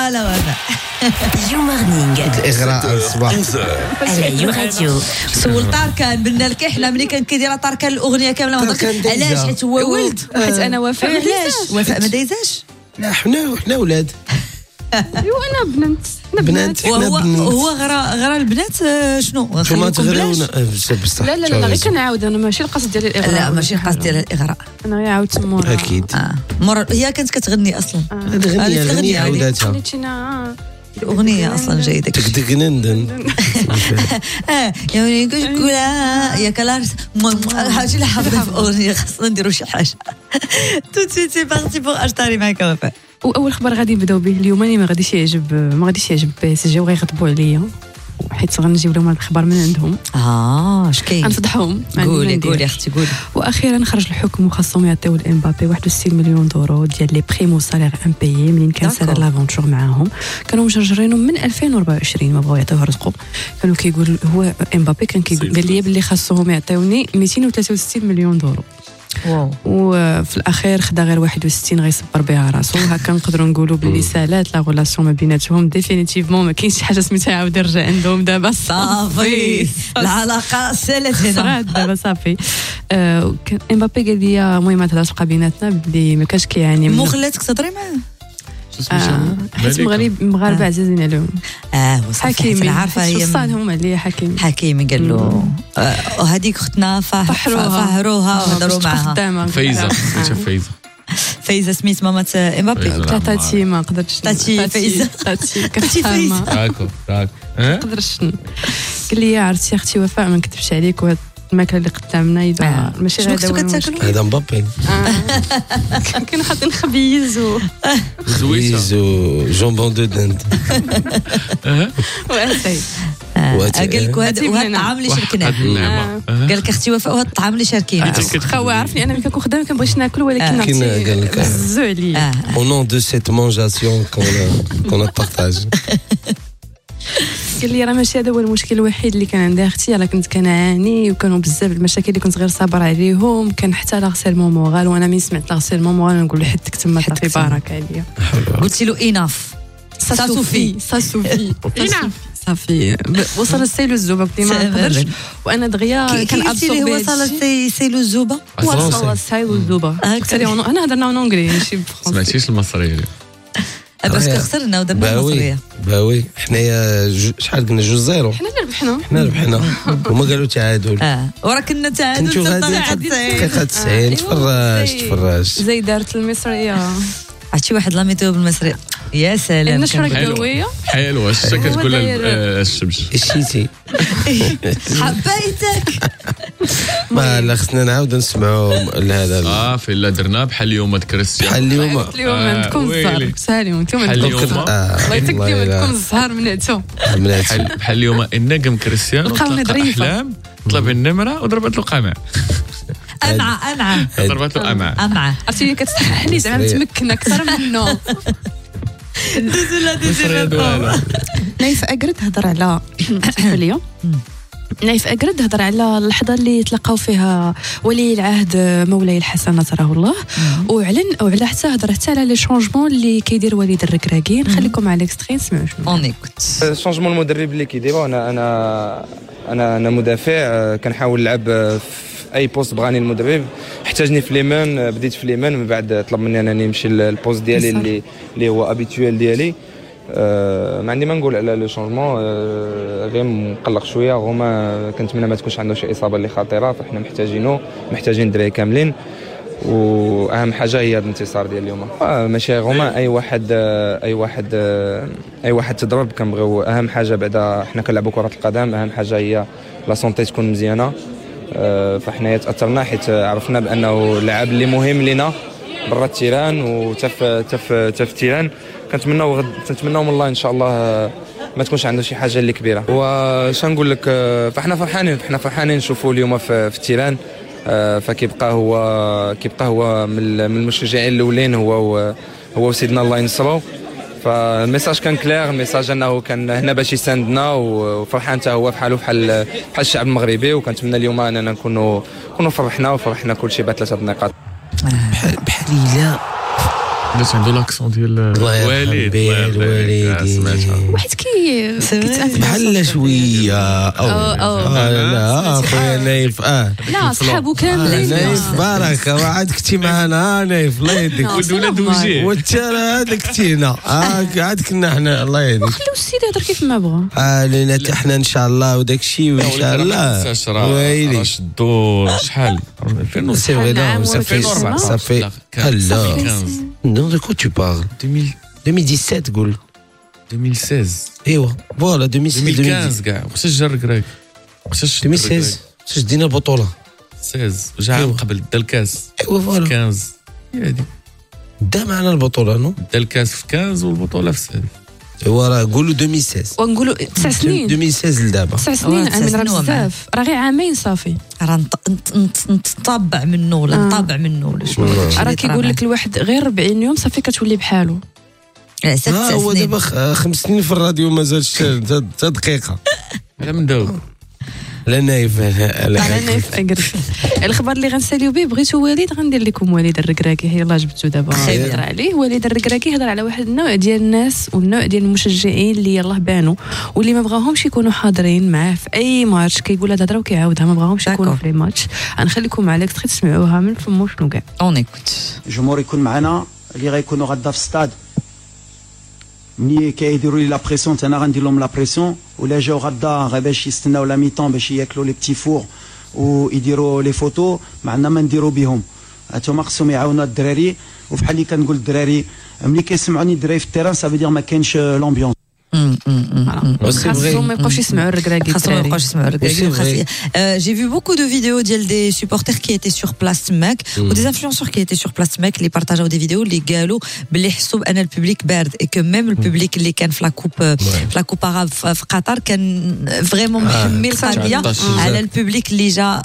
فوالا وفاء يو مارنينغ الإغراء الصباح على يو راديو. سول طاركان بلنا لك احنا ملي كان كيدير طاركان الاغنيه كامله علاش حيت هو ولد حيت انا وفاء علاش وفاء ما دايزاش لا حنا ولاد ايوا انا بنات وهو غرا البنات شنو نتوما تغريونا بصح لا غير كنعاود انا ماشي القصد ديال الاغراء لا ماشي القصد ديال الاغراء انا غير عاودت مورا اكيد مورا هي كانت كتغني اصلا الغنية عوداتها خليتينا الاغنيه اصلا جايه تك نندن يعني كلها يا كلارس حاجه اللي حافظه في الاغنيه خاصنا نديروا شي حاجه توت سويت سي بارتي بور اشتري معاك وفاء. واول خبر غادي نبداو به اليوم ما غاديش يعجب بي اس جي وغيغضبوا عليا حيت غنجيب لهم الخبر من عندهم اش كاين غنفضحهم قولي اختي قولي. واخيرا خرج الحكم وخاصهم يعطيو لامبابي 61 مليون دورو ديال لي بريمو سالير امبايي منين كان سال لافونتور معاهم. كانوا مجرجرينهم من 2024 ما بغاو يعطيوه رزقو. كانوا كيقول هو امبابي كان كيقول قال لي باللي خاصهم يعطيوني 263 مليون دورو. واو. وفي الاخير خدا غير 61 غيصبر بها راسو. هكا نقدروا نقولوا باللي سالات لا غولاسيون ما بيناتهم ديفينيتيفمون ما كاينش حاجه سميتها عاود يرجع عندهم دابا صافي العلاقه سالت هنا دابا صافي. امبابي قال لي المهم ما تهضرش بقى بيناتنا بلي ما كانش كيعاني مو خلاتك تهضري معاه حيت المغاربه عزيزين عليهم. حكيمي عارفه هي وصانهم عليا حكيمي قال له هذيك اختنا فهروها وهضروا معاها. فايزه سميت ماما امبابي تاتي ما قدرتش تاتي فايزه تاتي فايزه قدرتش. قال لي عرفتي اختي وفاء ما نكذبش عليك وهاد الماكله اللي قدامنا اذا ماشي غادا هذا مبابي كانوا حاطين خبيز و جونبون دو دند قال لك وهذا الطعام اللي شاركناه. قال لك اختي وفاء وهذا الطعام اللي شاركينه. هو عرفني انا ملي كنكون خدامه كنبغيش ناكل ولكن بزاف عليا au nom de cette mangeation qu'on a partagé. قال لي راه ماشي هذا هو المشكل الوحيد اللي كان عندي اختي. راه كنت كنعاني وكانوا بزاف المشاكل اللي كنت غير صابر عليهم. كان حتى لاغسيلمون مورال وانا من سمعت لاغسيلمون مورال نقول له حدك تما صافي بارك عليا. قلت له اناف ساسوفي صافي وصل السيل الزوبه بلي ما نقدرش وانا دغيا كان ابسوربي. هو وصل السيل الزوبه وصل السيل الزوبه انا هضرنا اونغلي ماشي بفرنسي. سمعتيش المصريه باسكو خسرنا ودرنا المصريه. باوي حنايا شحال قلنا 2-0 حنا اللي ربحنا هما قالوا تعادل وراه كنا تعادل كنتو غادي دقيقه 90 تفرج زي دارت المصريه عرفتي واحد لا ميتو بالمصري يا سلام النشره الجويه حلوه كتقول الشمس الشيتي حبيتك ما لا خصنا نعاود نسمعوا لهذا في لا درنا بحال اليوم كريستيان بحال اليوم عندكم الزهر سالم انتم عندكم الله يتكلم عندكم الزهر منعتو بحال اليوم النجم كريستيان طلق احلام طلب النمره وضربت له قمع أمعة ضربت له أمعة عرفتي كتستحلي زعما متمكنه اكثر منه. نايف أقرد هضر على اليوم نايف أقرد هضر على اللحظه اللي تلقاو فيها ولي العهد مولاي الحسن نصره الله وعلن وعلى حتى هضر حتى على لي شونجمون اللي كيدير وليد الركراكي. نخليكم على الاكستري نسمعوا شنو اون ايكوت. شونجمون المدرب اللي كيديروا انا مدافع كنحاول نلعب في اي بوست بغاني المدرب. احتاجني في ليمان بديت في ليمان من بعد طلب مني انني نمشي للبوست ديالي اللي هو ابيتويل ديالي. ما عندي ما نقول على لو شونجمون غير مقلق شويه. هما كنتمنى ما تكونش عنده شي اصابه اللي خطيره فاحنا محتاجين الدراري كاملين واهم حاجه هي الانتصار ديال اليوم. ماشي هما اي واحد تضرب كنبغيو اهم حاجه بعدا حنا كنلعبوا كره القدم اهم حاجه هي لا سونتي تكون مزيانه. فاحنا تاثرنا حيت عرفنا بانه اللاعب اللي مهم لينا برا التيران وتف التيران. كنتمناو من الله ان شاء الله ما تكونش عنده شي حاجه اللي كبيره. واش نقول لك فاحنا فرحانين نشوفوا اليوم في التيران. فكيبقى هو من المشجعين الاولين هو سيدنا الله ينصرو. فالميساج كان كلير. الميساج انه كان هنا باش يساندنا وفرحان حتى هو بحال الشعب المغربي. وكنتمنى اليوم اننا نكونوا فرحنا كل شيء ب3 نقاط. بحال الا باش عنده لاكسون ديال الوالد واحد كيتأثر بحال شويه لا خويا نايف لا صحابو كاملين نايف بركه وعاد كنتي معنا نايف الله يهديك ولاد وجيه والترى هذاك كنتينا عاد كنا حنا الله يهديك خليو السيد يهضر كيف ما بغا لينا حتى حنا ان شاء الله وداك الشيء وان شاء الله ويلي شدو شحال 2014 صافي لا non de quoi tu parles 2017 قول 2016 ايوا فوالا 2015 كاع وقتاش جا الركراك وقتاش 2016 وقتاش دينا البطوله 16 وجا عام قبل دا الكاس ايوا فوالا 15 هادي دا معنا البطوله نو دا الكاس في 15 والبطوله في 16 ايوا راه قولوا 2016 ونقولوا 9 سنين 2016 لدابا 9 سنين عامين راه بزاف راه غير عامين صافي راه نطابع منه ولا نطابع منه ولا شنو راه كيقول لك الواحد غير 40 يوم صافي كتولي بحالو هو دابا 5 سنين في الراديو مازالش حتى دقيقه على من داوب لا نايف انا نايف اقرف الخبر اللي غنساليو به بغيتو والد غندير لكم والد الركراكي يلاه جبتو دابا نهضر عليه والد الركراكي يهضر على واحد النوع ديال الناس والنوع ديال المشجعين اللي يلاه بانوا واللي ما بغاهمش يكونوا حاضرين معاه في اي ماتش كيقول هذا الهضره وكيعاودها ما بغاهمش يكونوا في لي ماتش غنخليكم على اكستري تسمعوها من فمو شنو كاع اون ايكوت الجمهور يكون معنا اللي غيكونوا غدا في الستاد ملي كيديروا لي لا بريسيون انا غندير لهم لا بريسيون ولا جاو غدا غير باش يستناو لا ميطون باش ياكلوا لي بتي فور ويديروا لي فوتو معنا ما نديروا بهم هانتوما خصهم يعاونوا الدراري وفحال اللي كنقول الدراري ملي كيسمعوني الدراري في التيران صافي دير ما كاينش لومبيونس خاصهم ما يبقاوش يسمعوا الركراكي j'ai vu beaucoup de vidéos des supporters qui étaient sur place تماك و des influenceurs qui étaient sur place تماك اللي بارطاجاو دي فيديو اللي قالوا باللي حسوا بان البوبليك بارد اي كو ميم البوبليك اللي كان في لا كوب عرب في قطر كان فريمون محمل القضيه على البوبليك اللي جا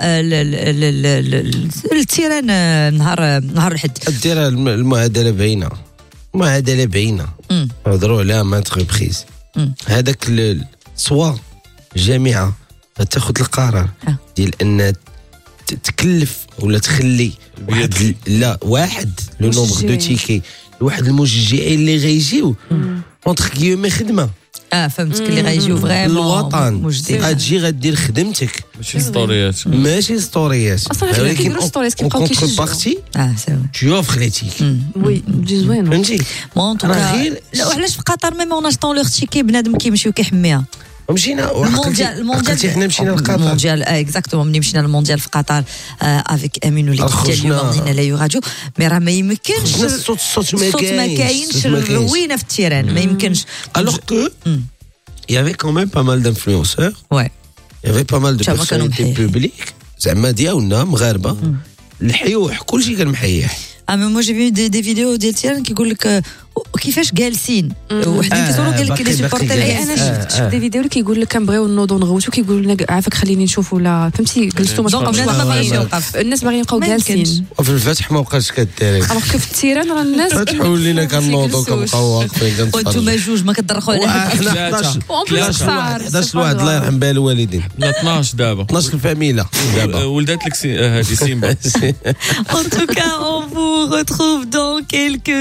التيران نهار الحد. المعادله باينه هضروا عليها مانت ريبريز هذاك سوا جامعه تاخذ القرار ديال ان تكلف ولا تخلي واحد لو نومبر دو تيكي واحد المشجعين اللي غيجيو اونتر كيومي خدمه فهمتك اللي غيجيو فريمون الوطن غتجي غدير خدمتك ماشي ستوريات ولكن ستوريات كيبقاو كيشجعوا بارتي tu offres les tickets وي دي زوينه فهمتي مون لا وعلاش في قطر ميم اون اشطون لوغ تيكي بنادم كيمشي وكيحميها مشينا المونديال حنا مشينا لقطر المونديال اكزاكتومون ملي مشينا للمونديال في قطر افيك امين وليكيب ديال اليوم على يو راديو مي راه ما يمكنش الصوت ما كاينش الروينه في التيران ما يمكنش alors que il y avait quand même pas mal d'influenceurs ouais il y avait pas mal de personnalités publiques زعما ديالنا مغاربه الحيوح كلشي كان محيح moi j'ai vu des vidéos ديال تيران كيقول لك كيفاش جالسين وحدين كيصوروا قال لك لي سوبورتر انا شفت دي فيديو اللي كيقول لك كنبغيو نوضوا نغوتوا كيقول لنا عافاك خليني نشوف ولا فهمتي جلستوا الناس باغيين يبقاو جالسين وفي الفتح ما بقاش كديري الوغ كيف التيران راه الناس فتحوا لينا كنوضوا كنبقاو واقفين وانتم جوج ما كدرخوا على حنا 11 واحد الله يرحم بها الوالدين 12 دابا 12 الفاميله دابا ولدات لك هذه سيمبا En tout cas, on vous retrouve dans quelques